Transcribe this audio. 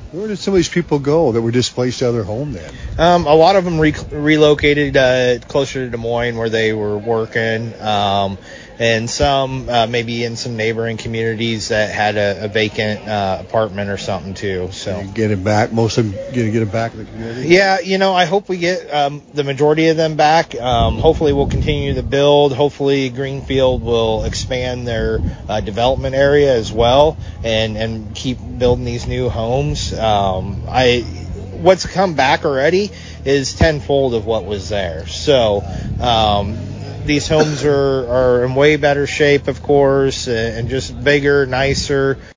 Where did some of these people go that were displaced out of their home then? A lot of them relocated closer to Des Moines where they were working, and some maybe in some neighboring communities that had a vacant apartment or something too. So Get it back. Most of them get it back in the community. Yeah, I hope we get the majority of them back. Hopefully we'll continue to build. Hopefully Greenfield will expand their development area as well and keep building these new homes. What's come back already is tenfold of what was there. So these homes are in way better shape, of course, and just bigger, nicer.